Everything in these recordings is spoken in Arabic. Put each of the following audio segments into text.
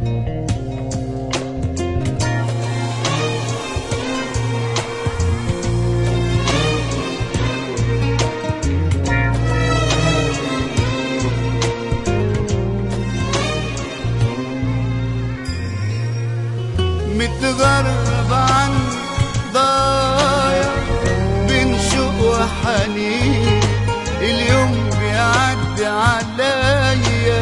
متغرب عن ضايع بين شوق وحنين، اليوم بيعدي عليا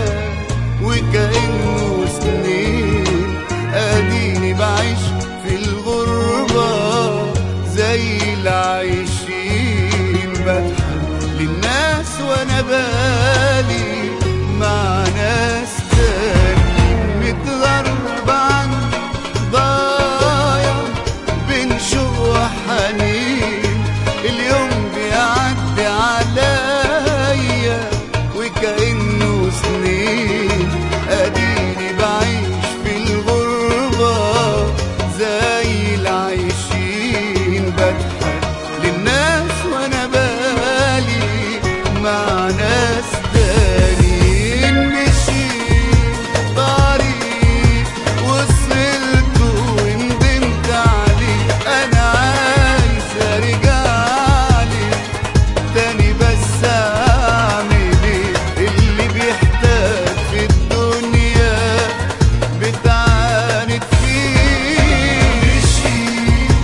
وكأنه سنين، اديني بعيش في الغربة زي العايشين، بضحك للناس وانا بالي مع ناس تاني. متغرب عن ضايع بين شوق وحنين، اليوم بيعدي عليا وكأنه سنين، اديني بعيش في الغربة زي العايشين، بضحك للناس وانا بالي مع ناس تانيين. مشيت طريق وصلت وندمت عليه، انا عايز ارجعلي تاني، بس اعمل ايه؟ اللي بيحتاج في الدنيا بتعاند فيه. مشيت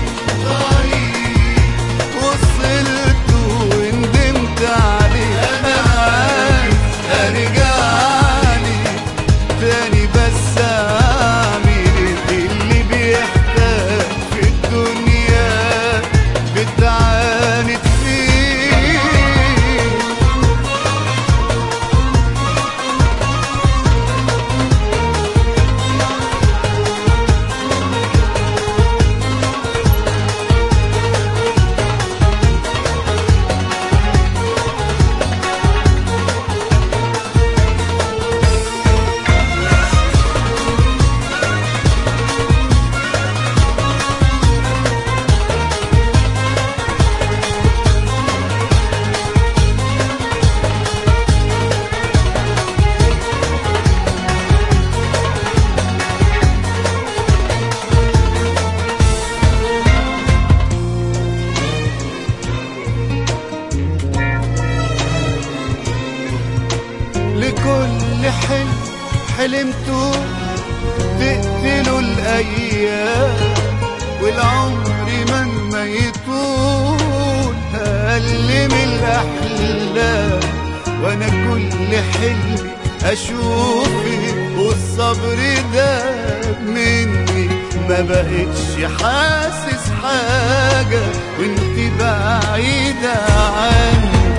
طريق وصلت وندمت عليه، انا عايز ارجعلي تاني، بس اعمل ايه؟ اللي بيحتاج في الدنيا بتعاند فيه. لكل حلم حلمته تقتله الأيام، والعمر مهما يطول أقل من الأحلام، وأنا كل حلمي أشوفك والصبر ده مني، ما بقتش حاسس حاجة وانت بعيدة عني.